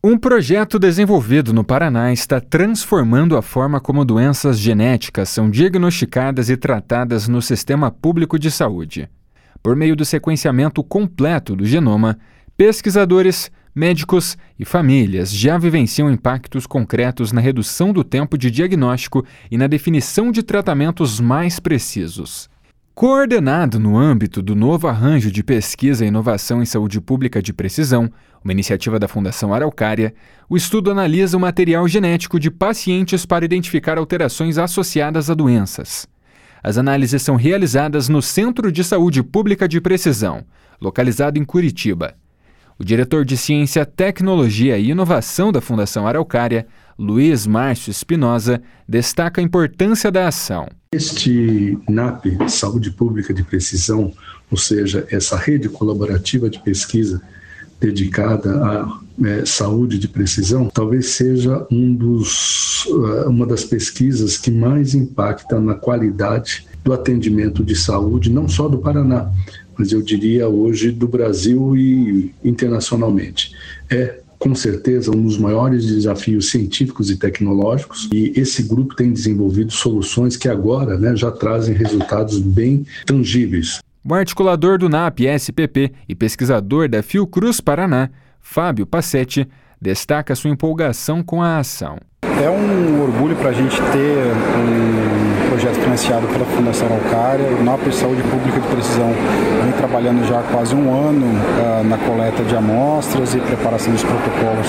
Um projeto desenvolvido no Paraná está transformando a forma como doenças genéticas são diagnosticadas e tratadas no sistema público de saúde. Por meio do sequenciamento completo do genoma, pesquisadores, médicos e famílias já vivenciam impactos concretos na redução do tempo de diagnóstico e na definição de tratamentos mais precisos. Coordenado no âmbito do novo arranjo de pesquisa e inovação em saúde pública de precisão, uma iniciativa da Fundação Araucária, o estudo analisa o material genético de pacientes para identificar alterações associadas a doenças. As análises são realizadas no Centro de Saúde Pública de Precisão, localizado em Curitiba. O diretor de Ciência, Tecnologia e Inovação da Fundação Araucária, Luiz Márcio Espinosa, destaca a importância da ação. Este NAP, Saúde Pública de Precisão, ou seja, essa rede colaborativa de pesquisa dedicada à saúde de precisão, talvez seja uma das pesquisas que mais impacta na qualidade do atendimento de saúde, não só do Paraná, mas eu diria hoje do Brasil e internacionalmente. Com certeza, um dos maiores desafios científicos e tecnológicos, e esse grupo tem desenvolvido soluções que agora já trazem resultados bem tangíveis. O articulador do NAP-SPP e pesquisador da Fiocruz Paraná, Fábio Passetti, destaca sua empolgação com a ação. É um orgulho para a gente ter um projeto financiado pela Fundação Araucária. O NAP Saúde Pública de Precisão vem trabalhando já há quase um ano na coleta de amostras e preparação dos protocolos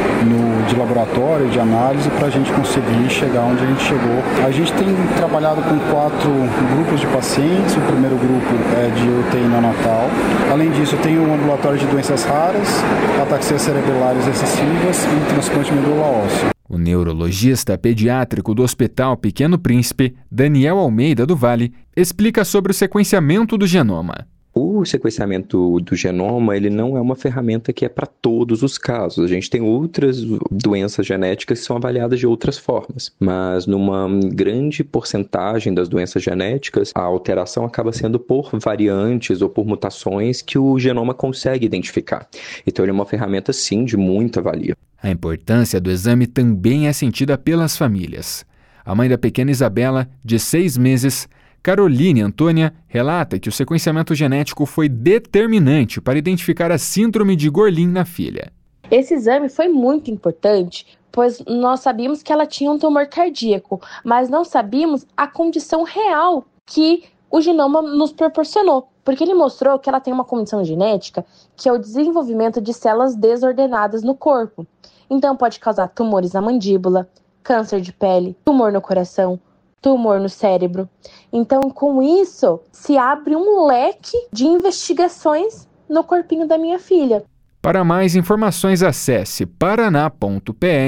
de laboratório, de análise, para a gente conseguir chegar onde a gente chegou. A gente tem trabalhado com 4 grupos de pacientes. O primeiro grupo é de UTI neonatal. Além disso, tem um ambulatório de doenças raras, ataxias cerebelares excessivas e transplante de medula óssea. O neurologista pediátrico do Hospital Pequeno Príncipe, Daniel Almeida do Vale, explica sobre o sequenciamento do genoma. O sequenciamento do genoma, ele não é uma ferramenta que é para todos os casos. A gente tem outras doenças genéticas que são avaliadas de outras formas, mas numa grande porcentagem das doenças genéticas, a alteração acaba sendo por variantes ou por mutações que o genoma consegue identificar. Então ele é uma ferramenta, sim, de muita valia. A importância do exame também é sentida pelas famílias. A mãe da pequena Isabela, de 6 meses, Caroline Antônia, relata que o sequenciamento genético foi determinante para identificar a síndrome de Gorlin na filha. Esse exame foi muito importante, pois nós sabíamos que ela tinha um tumor cardíaco, mas não sabíamos a condição real que o genoma nos proporcionou, porque ele mostrou que ela tem uma condição genética que é o desenvolvimento de células desordenadas no corpo. Então pode causar tumores na mandíbula, câncer de pele, tumor no coração, tumor no cérebro. Então, com isso, se abre um leque de investigações no corpinho da minha filha. Para mais informações, acesse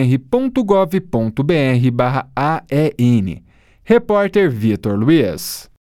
paraná.pr.gov.br/AEN. Repórter Vitor Luiz.